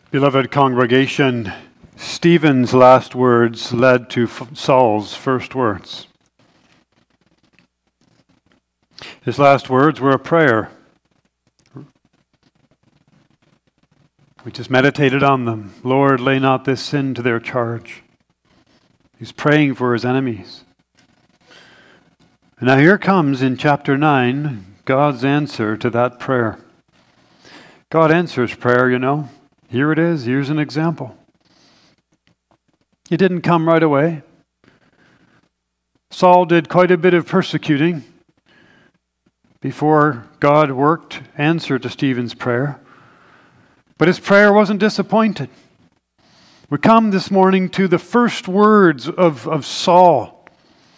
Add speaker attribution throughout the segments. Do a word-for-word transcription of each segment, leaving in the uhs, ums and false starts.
Speaker 1: Beloved congregation, Stephen's last words led to Saul's first words. His last words were a prayer. We just meditated on them. Lord, lay not this sin to their charge. He's praying for his enemies. And now here comes in chapter nine, God's answer to that prayer. God answers prayer, you know. Here it is. Here's an example. It didn't come right away. Saul did quite a bit of persecuting before God worked answer to Stephen's prayer. But his prayer wasn't disappointed. We come this morning to the first words of, of Saul.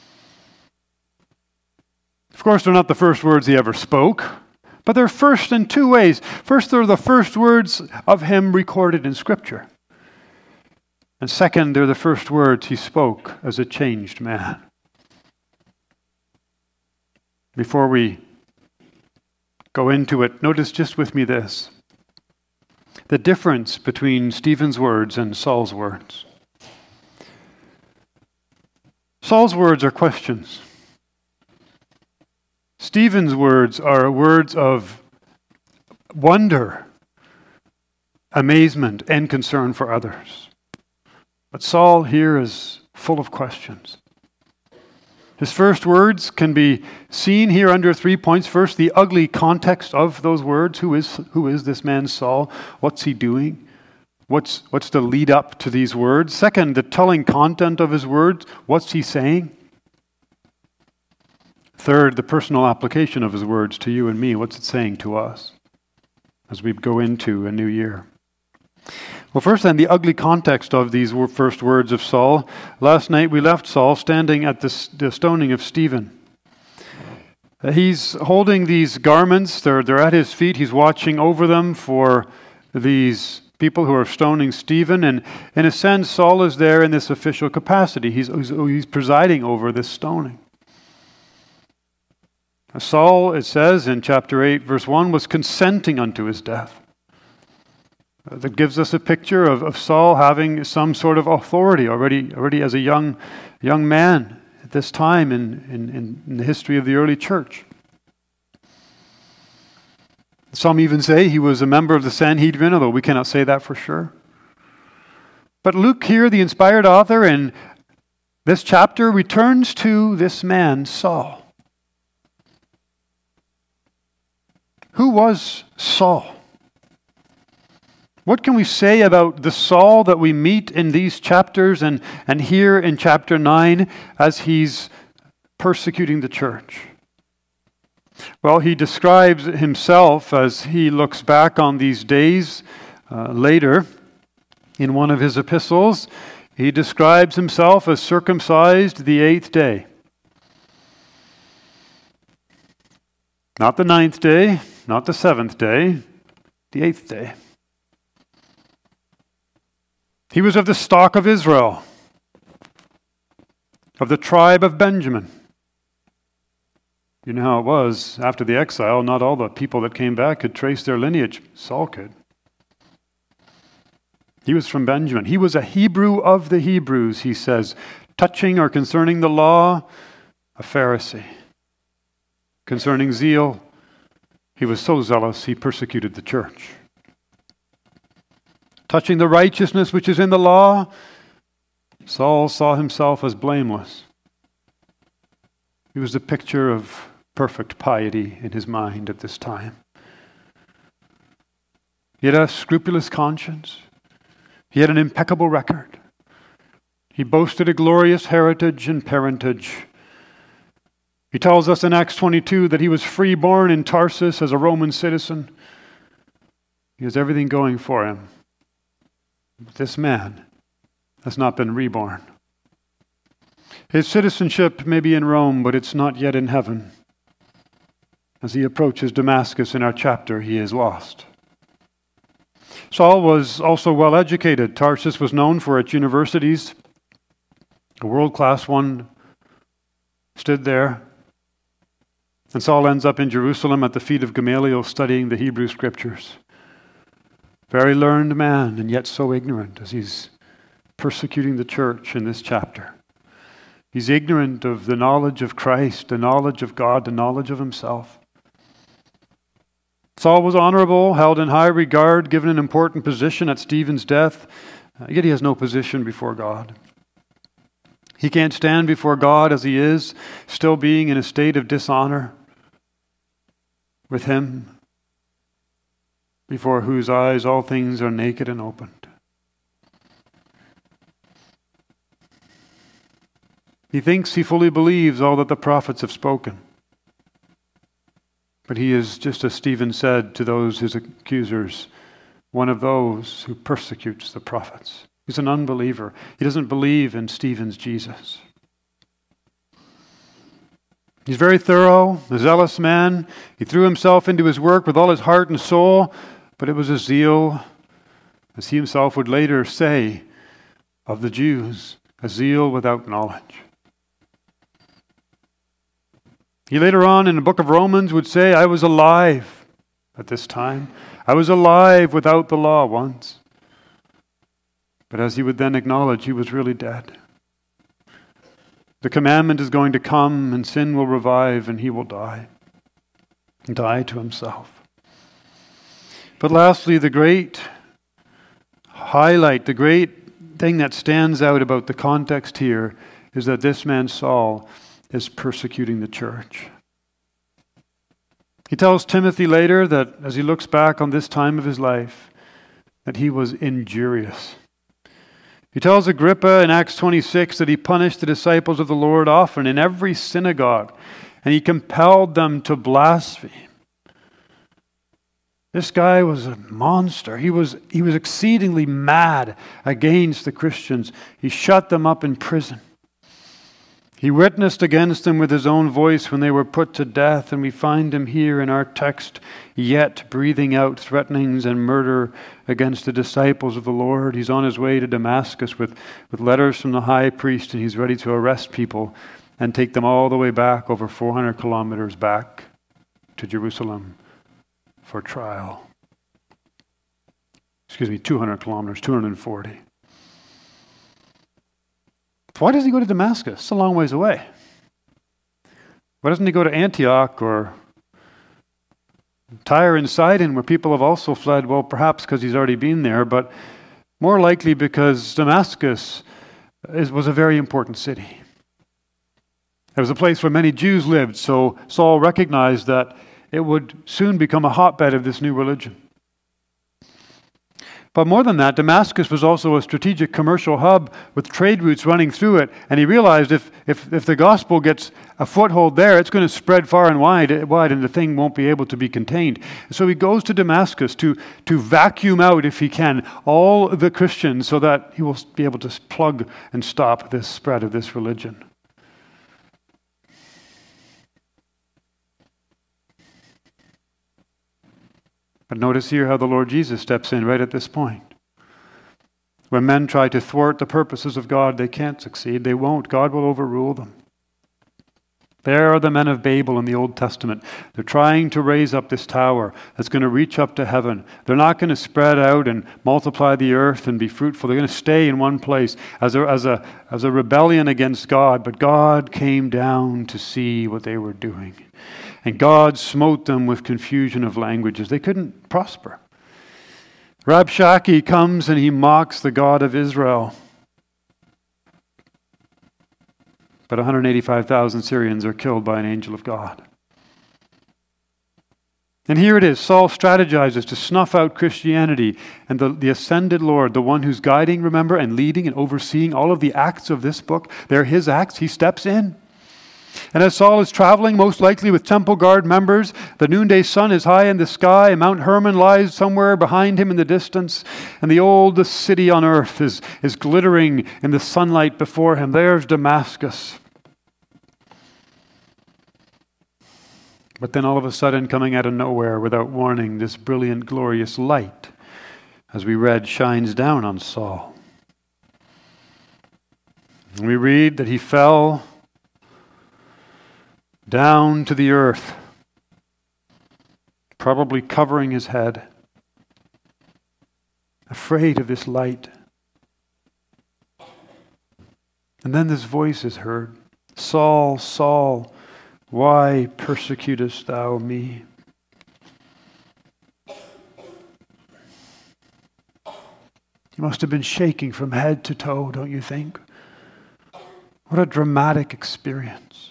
Speaker 1: Of course, they're not the first words he ever spoke, but they're first in two ways. First, they're the first words of him recorded in Scripture. And second, they're the first words he spoke as a changed man. Before we go into it, notice just with me this. The difference between Stephen's words and Saul's words. Saul's words are questions. Stephen's words are words of wonder, amazement, and concern for others. But Saul here is full of questions. His first words can be seen here under three points. First, the ugly context of those words. Who is who is this man Saul? What's he doing? What's, what's the lead up to these words? Second, the telling content of his words. What's he saying? Third, the personal application of his words to you and me. What's it saying to us as we go into a new year? Well, first then, the ugly context of these first words of Saul. Last night we left Saul standing at the, the stoning of Stephen. Uh, he's holding these garments. They're, they're at his feet. He's watching over them for these people who are stoning Stephen. And in a sense, Saul is there in this official capacity. He's, he's, he's presiding over this stoning. Saul, it says in chapter eight, verse one, was consenting unto his death. That gives us a picture of, of Saul having some sort of authority already, already as a young, young man at this time in, in, in the history of the early church. Some even say he was a member of the Sanhedrin, although we cannot say that for sure. But Luke here, the inspired author, in this chapter returns to this man, Saul. Who was Saul? What can we say about the Saul that we meet in these chapters and, and here in chapter nine as he's persecuting the church? Well, he describes himself as he looks back on these days uh, later in one of his epistles. He describes himself as circumcised the eighth day. Not the ninth day, not the seventh day, the eighth day. He was of the stock of Israel, of the tribe of Benjamin. You know how it was after the exile, not all the people that came back could trace their lineage. Saul could. He was from Benjamin. He was a Hebrew of the Hebrews, he says, touching or concerning the law, a Pharisee. Concerning zeal, he was so zealous he persecuted the church. Touching the righteousness which is in the law, Saul saw himself as blameless. He was the picture of perfect piety in his mind at this time. He had a scrupulous conscience. He had an impeccable record. He boasted a glorious heritage and parentage. He tells us in Acts twenty-two that he was freeborn in Tarsus as a Roman citizen. He has everything going for him. But this man has not been reborn. His citizenship may be in Rome, but it's not yet in heaven. As he approaches Damascus in our chapter, he is lost. Saul was also well educated. Tarsus was known for its universities. A world-class one stood there. And Saul ends up in Jerusalem at the feet of Gamaliel studying the Hebrew Scriptures. Very learned man, and yet so ignorant as he's persecuting the church in this chapter. He's ignorant of the knowledge of Christ, the knowledge of God, the knowledge of himself. Saul was honorable, held in high regard, given an important position at Stephen's death, yet he has no position before God. He can't stand before God as he is, still being in a state of dishonor with him, before whose eyes all things are naked and opened. He thinks he fully believes all that the prophets have spoken. But he is, just as Stephen said to those his accusers, one of those who persecutes the prophets. He's an unbeliever. He doesn't believe in Stephen's Jesus. He's very thorough, a zealous man. He threw himself into his work with all his heart and soul, but it was a zeal, as he himself would later say of the Jews, a zeal without knowledge. He later on in the book of Romans would say, I was alive at this time. I was alive without the law once. But as he would then acknowledge, he was really dead. The commandment is going to come and sin will revive and he will die. Die to himself. But lastly, the great highlight, the great thing that stands out about the context here is that this man Saul is persecuting the church. He tells Timothy later that as he looks back on this time of his life, that he was injurious. He tells Agrippa in Acts twenty-six that he punished the disciples of the Lord often in every synagogue, and he compelled them to blaspheme. This guy was a monster. He was, he was exceedingly mad against the Christians. He shut them up in prison. He witnessed against them with his own voice when they were put to death, and we find him here in our text, yet breathing out threatenings and murder against the disciples of the Lord. He's on his way to Damascus with, with letters from the high priest, and he's ready to arrest people and take them all the way back, over four hundred kilometers back to Jerusalem for trial. Excuse me, two hundred kilometers, two hundred forty. Why doesn't he go to Damascus? It's a long ways away. Why doesn't he go to Antioch or Tyre and Sidon, where people have also fled? Well, perhaps because he's already been there, but more likely because Damascus is, was a very important city. It was a place where many Jews lived, so Saul recognized that it would soon become a hotbed of this new religion. But more than that, Damascus was also a strategic commercial hub with trade routes running through it. And he realized if, if, if the gospel gets a foothold there, it's going to spread far and wide, wide, and the thing won't be able to be contained. So he goes to Damascus to, to vacuum out, if he can, all the Christians so that he will be able to plug and stop this spread of this religion. But notice here how the Lord Jesus steps in right at this point. When men try to thwart the purposes of God, they can't succeed. They won't. God will overrule them. There are the men of Babel in the Old Testament. They're trying to raise up this tower that's going to reach up to heaven. They're not going to spread out and multiply the earth and be fruitful. They're going to stay in one place as a, as a, as a rebellion against God. But God came down to see what they were doing. And God smote them with confusion of languages. They couldn't prosper. Rabshakeh comes and he mocks the God of Israel. But one hundred eighty-five thousand Syrians are killed by an angel of God. And here it is. Saul strategizes to snuff out Christianity. And the, the ascended Lord, the one who's guiding, remember, and leading and overseeing all of the acts of this book, they're his acts. He steps in. And as Saul is traveling, most likely with temple guard members, the noonday sun is high in the sky, and Mount Hermon lies somewhere behind him in the distance, and the oldest city on earth is, is glittering in the sunlight before him. There's Damascus. But then all of a sudden, coming out of nowhere without warning, this brilliant, glorious light, as we read, shines down on Saul. And we read that he fell down to the earth, probably covering his head. afraid of this light. And then this voice is heard. Saul, Saul, why persecutest thou me? He must have been shaking from head to toe, don't you think? What a dramatic experience.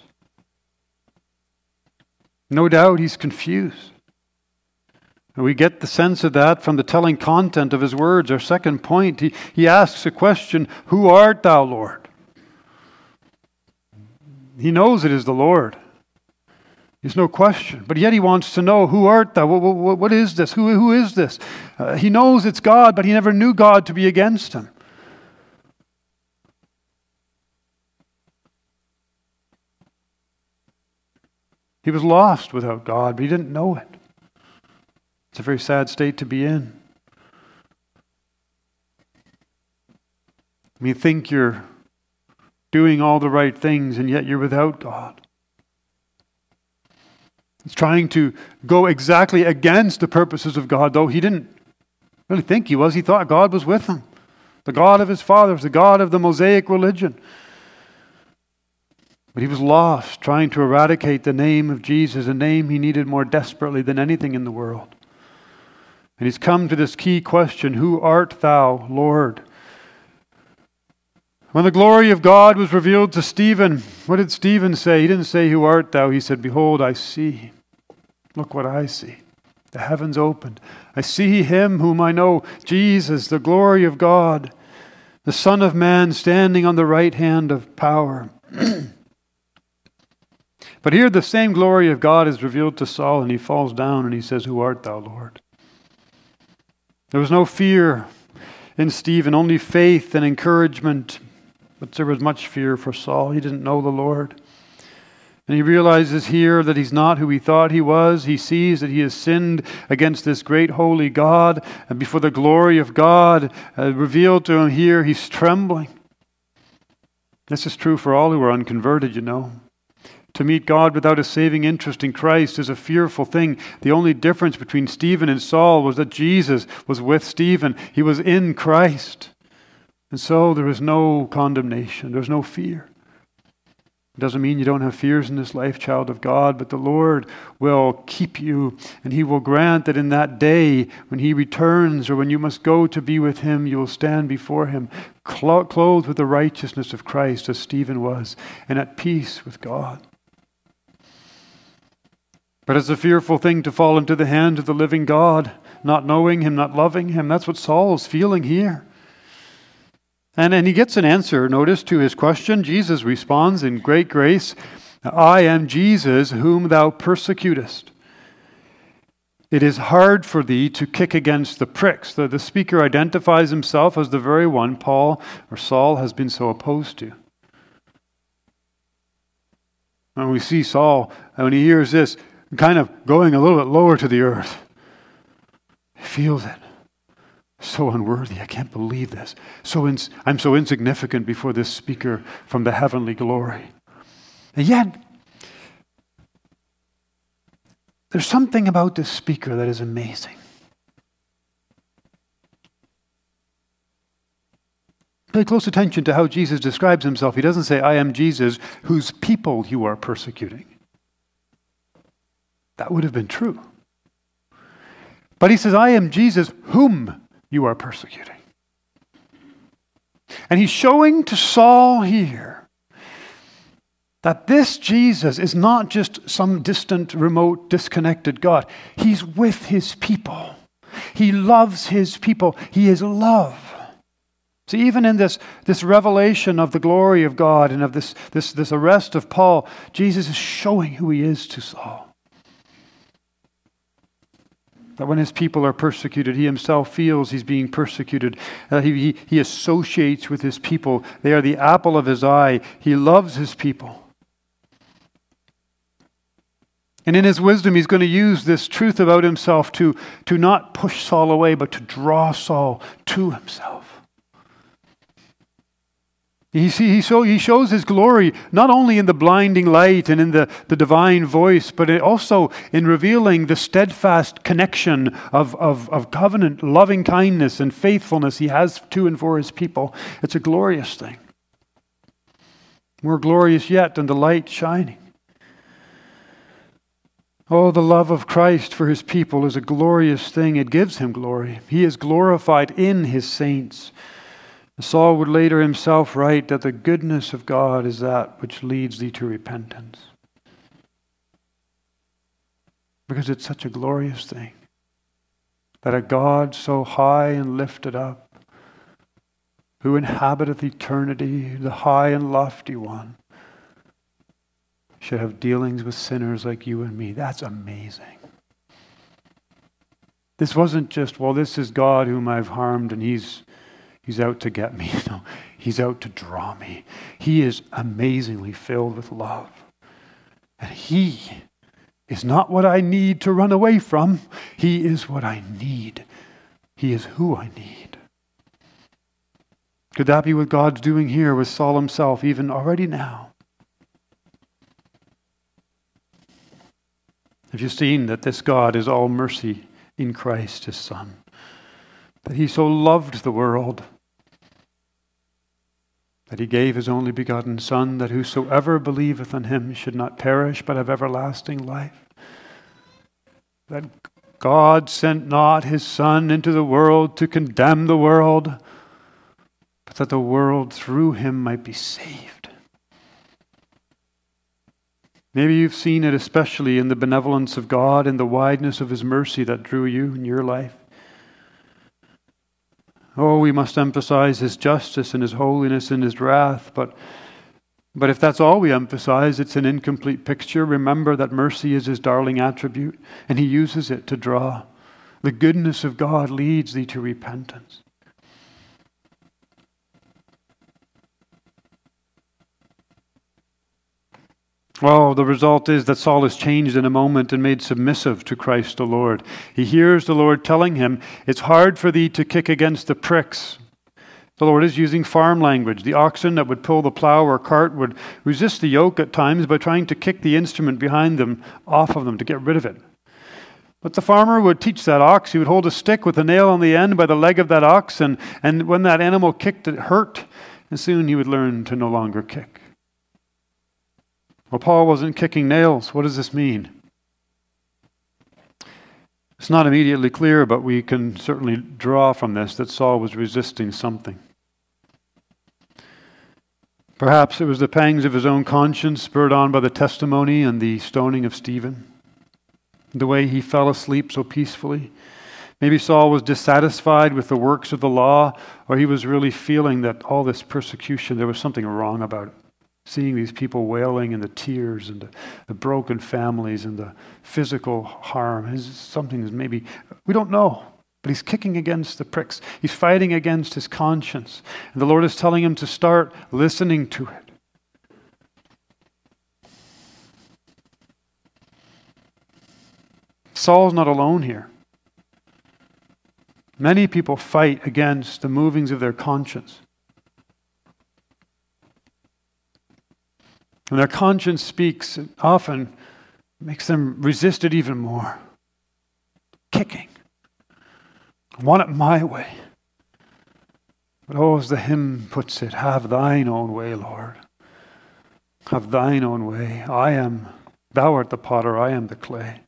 Speaker 1: No doubt he's confused. And we get the sense of that from the telling content of his words. Our second point, he, he asks a question, who art thou, Lord? He knows it is the Lord. There's no question. But yet he wants to know, who art thou? What, what, what is this? Who, who is this? Uh, he knows it's God, but he never knew God to be against him. He was lost without God, but he didn't know it. It's a very sad state to be in. You think you're doing all the right things, and yet you're without God. He's trying to go exactly against the purposes of God, though he didn't really think he was. He thought God was with him. The God of his fathers, the God of the Mosaic religion. But he was lost, trying to eradicate the name of Jesus, a name he needed more desperately than anything in the world. And he's come to this key question, who art thou, Lord? When the glory of God was revealed to Stephen, what did Stephen say? He didn't say, who art thou? He said, behold, I see. Look what I see. The heavens opened. I see him whom I know, Jesus, the glory of God, the Son of Man standing on the right hand of power. But here the same glory of God is revealed to Saul, and he falls down and he says, who art thou, Lord? There was no fear in Stephen, only faith and encouragement. But there was much fear for Saul. He didn't know the Lord. And he realizes here that he's not who he thought he was. He sees that he has sinned against this great holy God. And before the glory of God uh, revealed to him here, he's trembling. This is true for all who are unconverted, you know. To meet God without a saving interest in Christ is a fearful thing. The only difference between Stephen and Saul was that Jesus was with Stephen. He was in Christ. And so there is no condemnation. There's no fear. It doesn't mean you don't have fears in this life, child of God, but the Lord will keep you, and he will grant that in that day when he returns or when you must go to be with him, you will stand before him clothed with the righteousness of Christ as Stephen was, and at peace with God. But it's a fearful thing to fall into the hands of the living God, not knowing him, not loving him. That's what Saul's feeling here. And, and he gets an answer, notice, to his question. Jesus responds in great grace, I am Jesus whom thou persecutest. It is hard for thee to kick against the pricks. The, the speaker identifies himself as the very one Paul or Saul has been so opposed to. When we see Saul, when he hears this, kind of going a little bit lower to the earth, he feels it. So unworthy. I can't believe this. So ins- I'm so insignificant before this speaker from the heavenly glory. And yet, there's something about this speaker that is amazing. Pay close attention to how Jesus describes himself. He doesn't say, I am Jesus whose people you are persecuting. That would have been true. But he says, I am Jesus whom you are persecuting. And he's showing to Saul here that this Jesus is not just some distant, remote, disconnected God. He's with his people. He loves his people. He is love. See, even in this, this revelation of the glory of God and of this, this, this arrest of Paul, Jesus is showing who he is to Saul. That when his people are persecuted, he himself feels he's being persecuted. Uh, he, he, he associates with his people. They are the apple of his eye. He loves his people. And in his wisdom, he's going to use this truth about himself to, to not push Saul away, but to draw Saul to himself. He, see, he, so, he shows his glory not only in the blinding light and in the, the divine voice, but it also in revealing the steadfast connection of, of, of covenant, loving kindness and faithfulness he has to and for his people. It's a glorious thing. More glorious yet than the light shining. Oh, the love of Christ for his people is a glorious thing. It gives him glory. He is glorified in his saints. Saul would later himself write that the goodness of God is that which leads thee to repentance. Because it's such a glorious thing that a God so high and lifted up, who inhabiteth eternity, the high and lofty one, should have dealings with sinners like you and me. That's amazing. This wasn't just, well, this is God whom I've harmed and he's He's out to get me. No, he's out to draw me. He is amazingly filled with love. And he is not what I need to run away from. He is what I need. He is who I need. Could that be what God's doing here with Saul himself, even already now? Have you seen that this God is all mercy in Christ, his Son? That he so loved the world that he gave his only begotten Son, that whosoever believeth on him should not perish, but have everlasting life. That God sent not his Son into the world to condemn the world, but that the world through him might be saved. Maybe you've seen it especially in the benevolence of God and the wideness of his mercy that drew you in your life. Oh, we must emphasize his justice and his holiness and his wrath. But, but if that's all we emphasize, it's an incomplete picture. Remember that mercy is his darling attribute, and he uses it to draw. The goodness of God leads thee to repentance. Well, the result is that Saul is changed in a moment and made submissive to Christ the Lord. He hears the Lord telling him, it's hard for thee to kick against the pricks. The Lord is using farm language. The oxen that would pull the plow or cart would resist the yoke at times by trying to kick the instrument behind them off of them to get rid of it. But the farmer would teach that ox. He would hold a stick with a nail on the end by the leg of that ox, and, and when that animal kicked, it hurt, and soon he would learn to no longer kick. Well, Paul wasn't kicking nails. What does this mean? It's not immediately clear, but we can certainly draw from this that Saul was resisting something. Perhaps it was the pangs of his own conscience, spurred on by the testimony and the stoning of Stephen. The way he fell asleep so peacefully. Maybe Saul was dissatisfied with the works of the law, or he was really feeling that all this persecution, there was something wrong about it. Seeing these people wailing and the tears and the, the broken families and the physical harm is something that maybe, we don't know, but he's kicking against the pricks. He's fighting against his conscience. And the Lord is telling him to start listening to it. Saul's not alone here. Many people fight against the movings of their conscience. And their conscience speaks, it often makes them resist it even more. Kicking. I want it my way. But oh, as the hymn puts it, have thine own way, Lord. Have thine own way. I am, thou art the potter, I am the clay.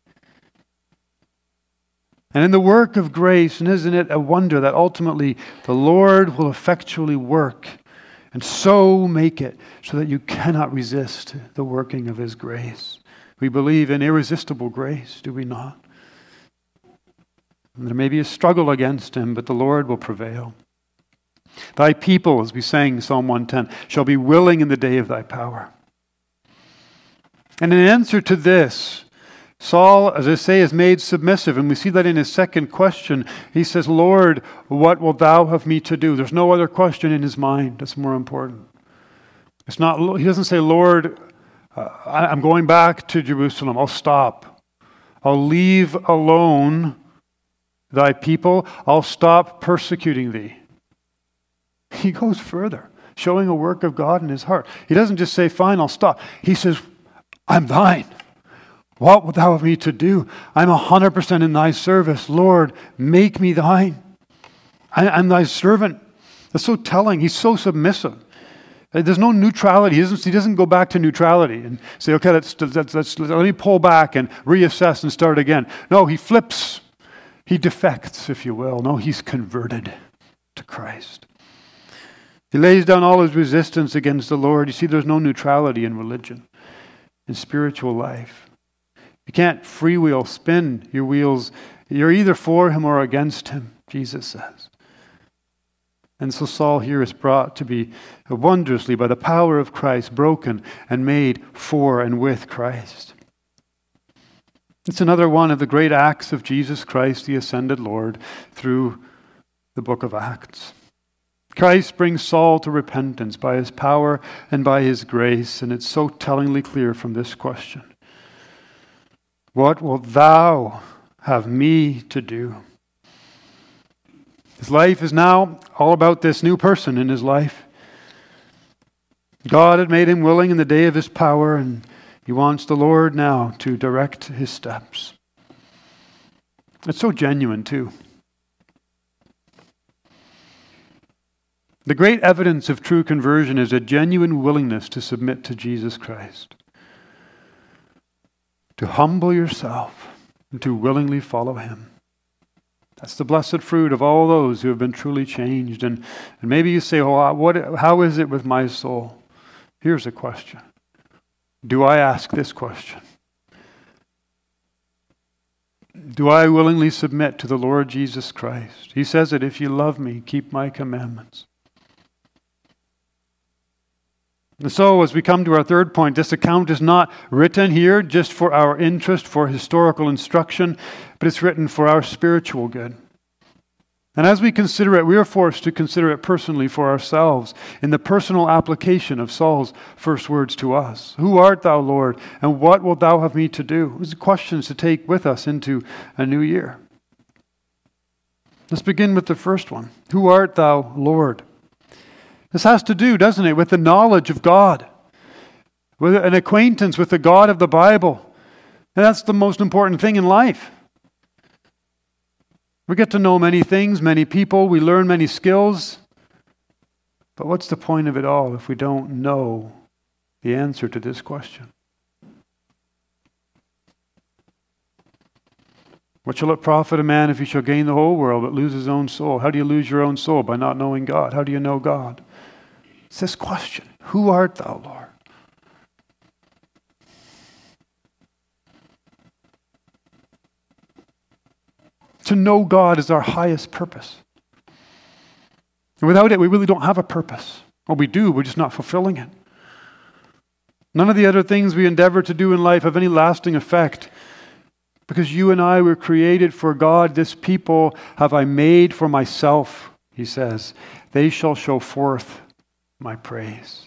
Speaker 1: And in the work of grace, and isn't it a wonder that ultimately the Lord will effectually work and so make it so that you cannot resist the working of his grace. We believe in irresistible grace, do we not? And there may be a struggle against him, but the Lord will prevail. Thy people, as we sang Psalm one ten, shall be willing in the day of thy power. And in answer to this, Saul, as I say, is made submissive, and we see that in his second question. He says, Lord, what wilt thou have me to do? There's no other question in his mind that's more important. It's not. He doesn't say, Lord, uh, I'm going back to Jerusalem. I'll stop. I'll leave alone thy people. I'll stop persecuting thee. He goes further. showing a work of God in his heart. He doesn't just say, fine, I'll stop. He says, I'm thine. What wilt thou have me to do? I'm one hundred percent in thy service. Lord, make me thine. I, I'm thy servant. That's so telling. He's so submissive. There's no neutrality. He doesn't, he doesn't go back to neutrality and say, okay, let's, let's, let's, let me pull back and reassess and start again. No, he flips. He defects, if you will. No, he's converted to Christ. He lays down all his resistance against the Lord. You see, there's no neutrality in religion, in spiritual life. You can't freewheel, spin your wheels. You're either for him or against him, Jesus says. And so Saul here is brought to be wondrously, by the power of Christ, broken and made for and with Christ. It's another one of the great acts of Jesus Christ, the ascended Lord, through the book of Acts. Christ brings Saul to repentance by his power and by his grace, and it's so tellingly clear from this question. What wilt thou have me to do? His life is now all about this new person in his life. God had made him willing in the day of his power, and he wants the Lord now to direct his steps. It's so genuine, too. The great evidence of true conversion is a genuine willingness to submit to Jesus Christ, to humble yourself and to willingly follow him. That's the blessed fruit of all those who have been truly changed. And, and maybe you say, oh, what, how is it with my soul? Here's a question. Do I ask this question? Do I willingly submit to the Lord Jesus Christ? He says that if you love me, keep my commandments. And so, as we come to our third point, this account is not written here just for our interest, for historical instruction, but it's written for our spiritual good. And as we consider it, we are forced to consider it personally for ourselves in the personal application of Saul's first words to us. Who art thou, Lord, and what wilt thou have me to do? These are questions to take with us into a new year. Let's begin with the first one. Who art thou, Lord? This has to do, doesn't it, with the knowledge of God, with an acquaintance with the God of the Bible. And that's the most important thing in life. We get to know many things, many people, we learn many skills. But what's the point of it all if we don't know the answer to this question? What shall it profit a man if he shall gain the whole world but lose his own soul? How do you lose your own soul? By not knowing God. How do you know God? It's this question. Who art thou, Lord? To know God is our highest purpose. And without it, we really don't have a purpose. Or we do, we're just not fulfilling it. None of the other things we endeavor to do in life have any lasting effect. Because you and I were created for God. This people have I made for myself, he says. They shall show forth my praise.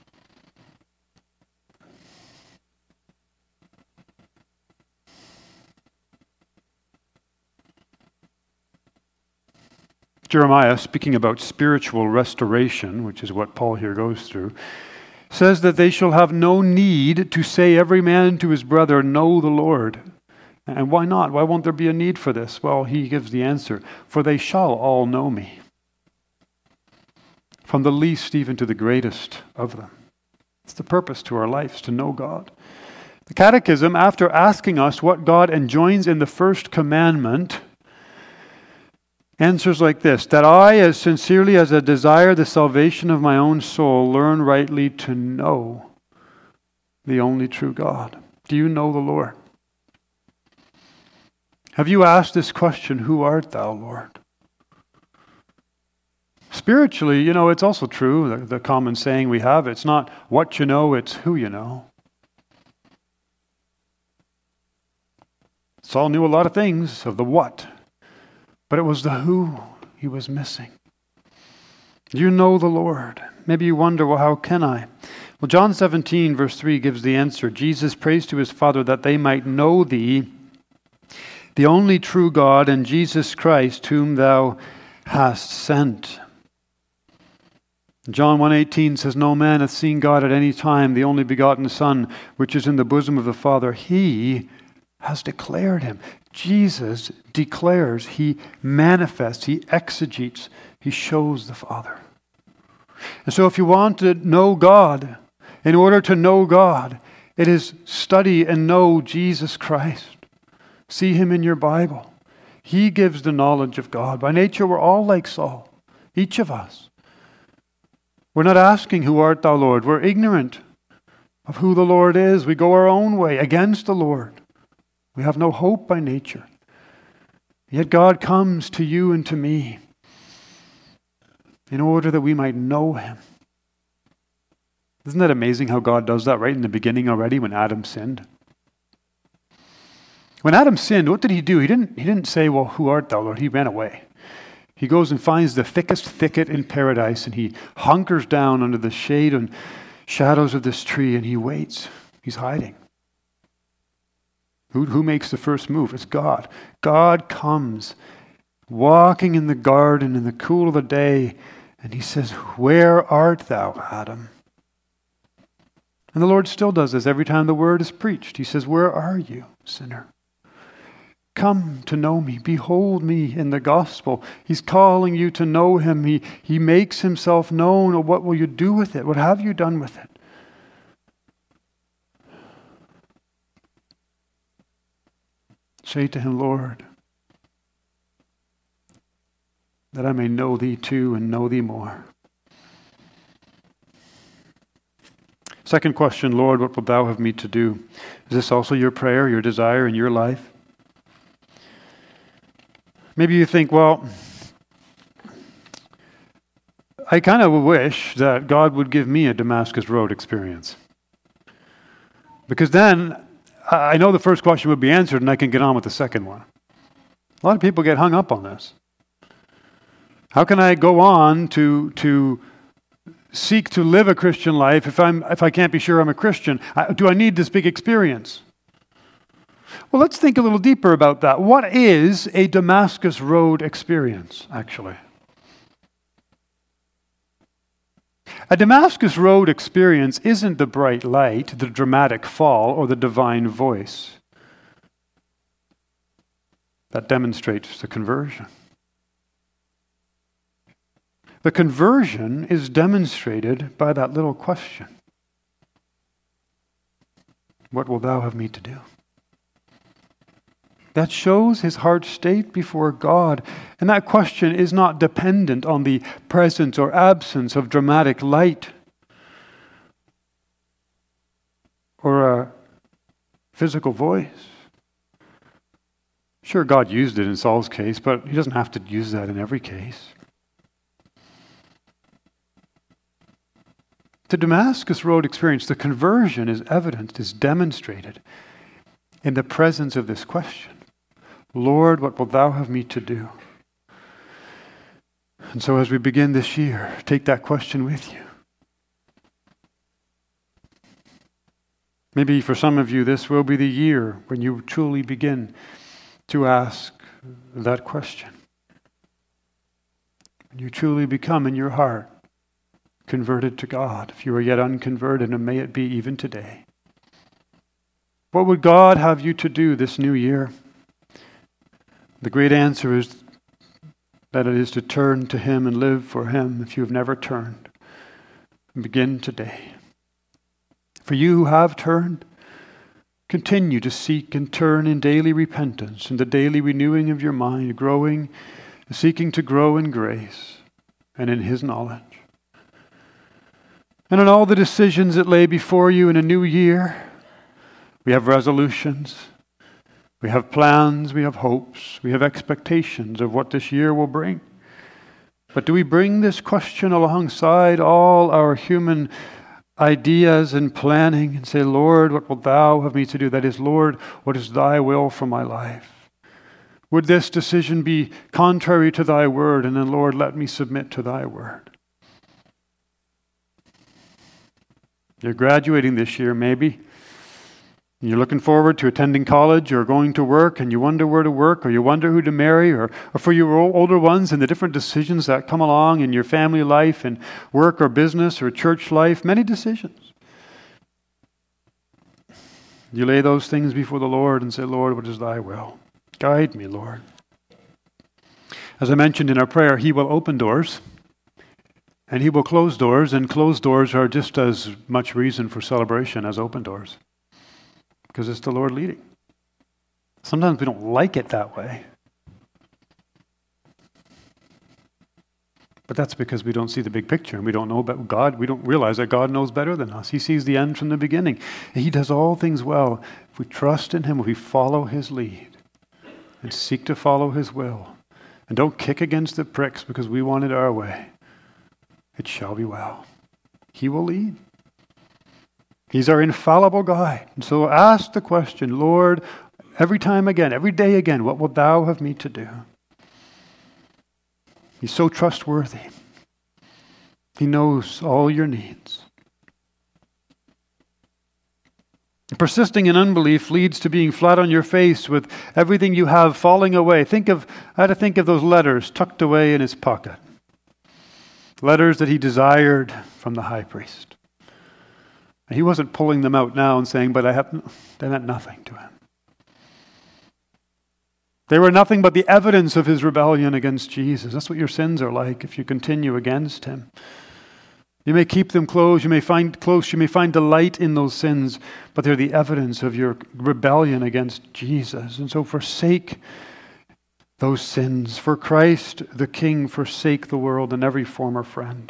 Speaker 1: Jeremiah, speaking about spiritual restoration, which is what Paul here goes through, says that they shall have no need to say every man to his brother, know the Lord. And why not? Why won't there be a need for this? Well, he gives the answer. For they shall all know me, from the least even to the greatest of them. It's the purpose to our lives, to know God. The Catechism, after asking us what God enjoins in the first commandment, answers like this: that I, as sincerely as I desire the salvation of my own soul, learn rightly to know the only true God. Do you know the Lord? Have you asked this question, who art thou, Lord? Spiritually, you know, it's also true, the, the common saying we have, it's not what you know, it's who you know. Saul knew a lot of things of the what, but it was the who he was missing. Do you know the Lord? Maybe you wonder, well, how can I? Well, John seventeen, verse three gives the answer. Jesus prays to his Father that they might know thee, the only true God, and Jesus Christ, whom thou hast sent. John one eighteen says, "No man hath seen God at any time, the only begotten Son, which is in the bosom of the Father. He has declared him." Jesus declares, he manifests, he exegetes, he shows the Father. And so if you want to know God, in order to know God, it is study and know Jesus Christ. See him in your Bible. He gives the knowledge of God. By nature, we're all like Saul, each of us. We're not asking, "Who art thou, Lord?" We're ignorant of who the Lord is. We go our own way against the Lord. We have no hope by nature. Yet God comes to you and to me in order that we might know him. Isn't that amazing how God does that right in the beginning already when Adam sinned? When Adam sinned, what did he do? He didn't, he didn't say, "Well, who art thou, Lord?" He ran away. He goes and finds the thickest thicket in paradise, and he hunkers down under the shade and shadows of this tree, and he waits. He's hiding. Who, who makes the first move? It's God. God comes walking in the garden in the cool of the day, and he says, "Where art thou, Adam?" And the Lord still does this every time the word is preached. He says, "Where are you, sinner? Come to know me. Behold me in the gospel." He's calling you to know him. He, he makes himself known. What will you do with it? What have you done with it? Say to him, "Lord, that I may know thee too and know thee more." Second question, "Lord, what wilt thou have me to do?" Is this also your prayer, your desire in your life? Maybe you think, well, I kind of wish that God would give me a Damascus Road experience. Because then I know the first question would be answered and I can get on with the second one. A lot of people get hung up on this. How can I go on to to seek to live a Christian life if I'm if I can't be sure I'm a Christian? Do I need this big experience? Well, let's think a little deeper about that. What is a Damascus Road experience, actually? A Damascus Road experience isn't the bright light, the dramatic fall, or the divine voice that demonstrates the conversion. The conversion is demonstrated by that little question. What wilt thou have me to do? That shows his heart state before God. And that question is not dependent on the presence or absence of dramatic light or a physical voice. Sure, God used it in Saul's case, but he doesn't have to use that in every case. The Damascus Road experience, the conversion is evidenced, is demonstrated in the presence of this question. Lord, what wilt thou have me to do? And so as we begin this year, take that question with you. Maybe for some of you, this will be the year when you truly begin to ask that question. When you truly become in your heart converted to God. If you are yet unconverted, and may it be even today. What would God have you to do this new year? The great answer is that it is to turn to him and live for him if you have never turned. Begin today. For you who have turned, continue to seek and turn in daily repentance, in the daily renewing of your mind, growing, seeking to grow in grace and in his knowledge. And in all the decisions that lay before you in a new year, we have resolutions, we have plans, we have hopes, we have expectations of what this year will bring. But do we bring this question alongside all our human ideas and planning and say, Lord, what wilt thou have me to do? That is, Lord, what is thy will for my life? Would this decision be contrary to thy word? And then, Lord, let me submit to thy word. You're graduating this year, maybe. You're looking forward to attending college or going to work, and you wonder where to work, or you wonder who to marry, or, or for your older ones and the different decisions that come along in your family life and work or business or church life, many decisions. You lay those things before the Lord and say, Lord, what is thy will? Guide me, Lord. As I mentioned in our prayer, He will open doors and He will close doors, and closed doors are just as much reason for celebration as open doors, because it's the Lord leading. Sometimes we don't like it that way, but that's because we don't see the big picture, and we don't know about God. We don't realize that God knows better than us. He sees the end from the beginning. He does all things well. If we trust in Him, if we follow His lead and seek to follow His will, and don't kick against the pricks because we want it our way, it shall be well. He will lead. He's our infallible guide. And so ask the question, Lord, every time again, every day again, what wilt thou have me to do? He's so trustworthy. He knows all your needs. Persisting in unbelief leads to being flat on your face with everything you have falling away. Think of, I had to think of those letters tucked away in his pocket. Letters that he desired from the high priest. And he wasn't pulling them out now and saying, but I have, they meant nothing to him. They were nothing but the evidence of his rebellion against Jesus. That's what your sins are like if you continue against Him. You may keep them close, you may find close, you may find delight in those sins, but they're the evidence of your rebellion against Jesus. And so forsake those sins. For Christ the King, forsake the world and every former friend.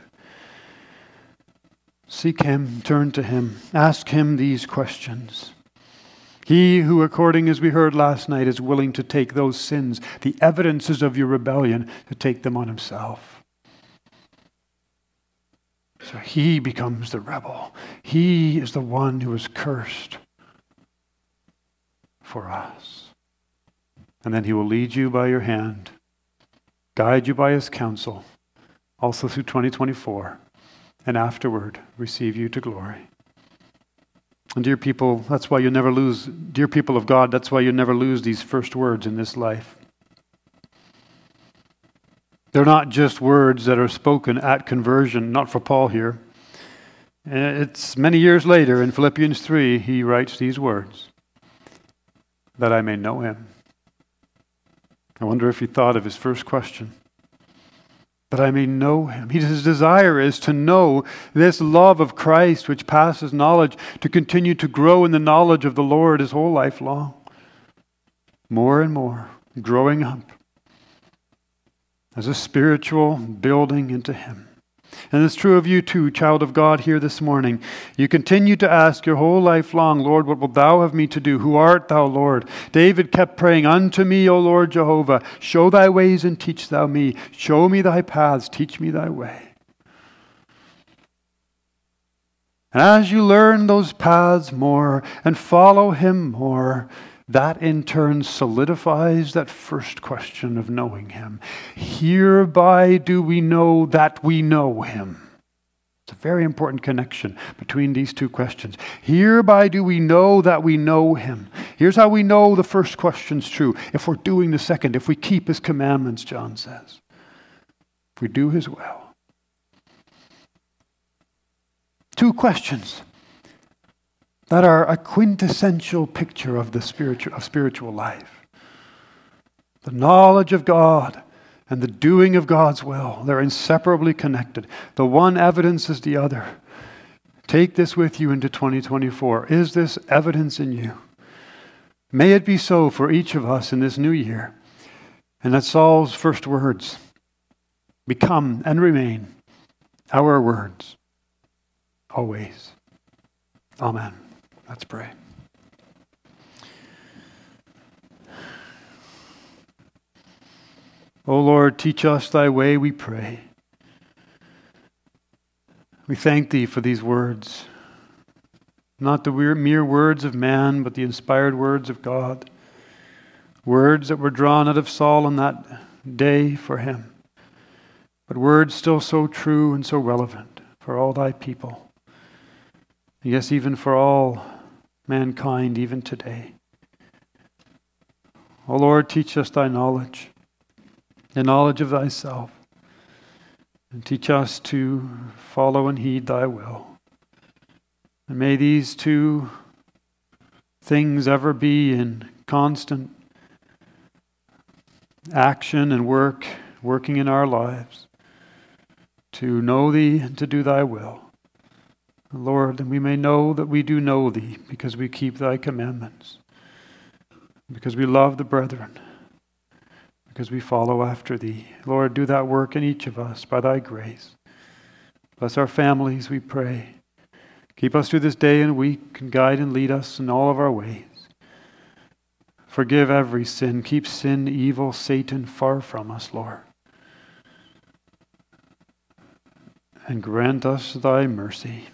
Speaker 1: Seek Him, turn to Him, ask Him these questions. He who, according as we heard last night, is willing to take those sins, the evidences of your rebellion, to take them on Himself. So He becomes the rebel. He is the one who is cursed for us. And then He will lead you by your hand, guide you by His counsel, also through twenty twenty-four, and afterward receive you to glory. And dear people, that's why you never lose, dear people of God, that's why you never lose these first words in this life. They're not just words that are spoken at conversion, not for Paul here. It's many years later in Philippians three, he writes these words, that I may know Him. I wonder if he thought of his first question. That I may know Him. His desire is to know this love of Christ which passes knowledge, to continue to grow in the knowledge of the Lord his whole life long. More and more, growing up as a spiritual building into Him. And it's true of you too, child of God, here this morning. You continue to ask your whole life long, Lord, what wilt thou have me to do? Who art thou, Lord? David kept praying, unto me, O Lord Jehovah, show thy ways and teach thou me. Show me thy paths, teach me thy way. And as you learn those paths more and follow Him more, that in turn solidifies that first question of knowing Him. Hereby do we know that we know Him. It's a very important connection between these two questions. Hereby do we know that we know Him. Here's how we know the first question's true. If we're doing the second, if we keep His commandments, John says. If we do His will. Two questions that are a quintessential picture of the spiritual, of spiritual life. The knowledge of God and the doing of God's will, they're inseparably connected. The one evidences the other. Take this with you into twenty twenty-four. Is this evidence in you? May it be so for each of us in this new year. And that Saul's first words become and remain our words always. Amen. Let's pray. O Lord, teach us thy way, we pray. We thank thee for these words. Not the mere words of man, but the inspired words of God. Words that were drawn out of Saul on that day for him. But words still so true and so relevant for all thy people. Yes, even for all mankind even today. O Lord, teach us thy knowledge, the knowledge of thyself, and teach us to follow and heed thy will. And may these two things ever be in constant action and work, working in our lives, to know thee and to do thy will. Lord, that we may know that we do know thee because we keep thy commandments, because we love the brethren, because we follow after thee. Lord, do that work in each of us by thy grace. Bless our families, we pray. Keep us through this day and week, and guide and lead us in all of our ways. Forgive every sin. Keep sin, evil, Satan far from us, Lord. And grant us thy mercy.